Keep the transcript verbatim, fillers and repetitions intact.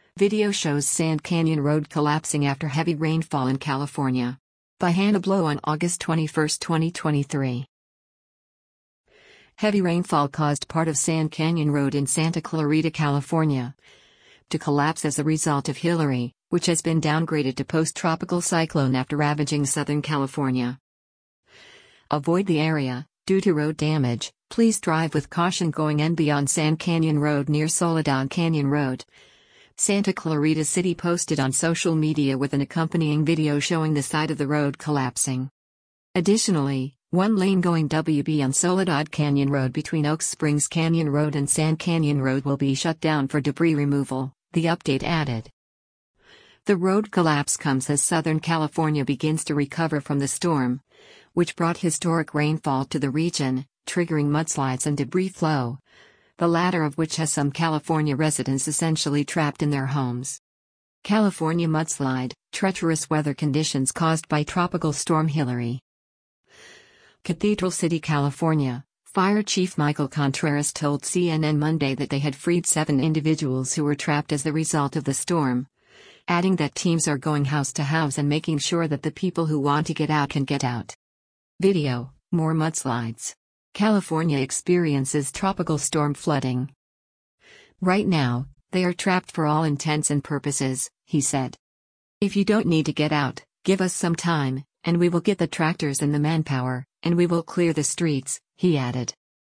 Video shows Sand Canyon Road collapsing after heavy rainfall in California. By Hannah Blow on August twenty-first, twenty twenty-three. Heavy rainfall caused part of Sand Canyon Road in Santa Clarita, California, to collapse as a result of Hilary, which has been downgraded to post-tropical cyclone after ravaging Southern California. Avoid the area. Due to road damage, please drive with caution going and beyond Sand Canyon Road near Soledad Canyon Road. Santa Clarita City posted on social media with an accompanying video showing the side of the road collapsing. Additionally, one lane going W B on Soledad Canyon Road between Oak Springs Canyon Road and Sand Canyon Road will be shut down for debris removal, the update added. The road collapse comes as Southern California begins to recover from the storm, which brought historic rainfall to the region, triggering mudslides and debris flow, the latter of which has some California residents essentially trapped in their homes. California mudslide, treacherous weather conditions caused by Tropical Storm Hilary. Cathedral City, California. Fire Chief Michael Contreras told C N N Monday that they had freed seven individuals who were trapped as the result of the storm, adding that teams are going house to house and making sure that the people who want to get out can get out. Video, more mudslides. California experiences tropical storm flooding. Right now, they are trapped for all intents and purposes, he said. If you don't need to get out, give us some time, and we will get the tractors and the manpower, and we will clear the streets, he added.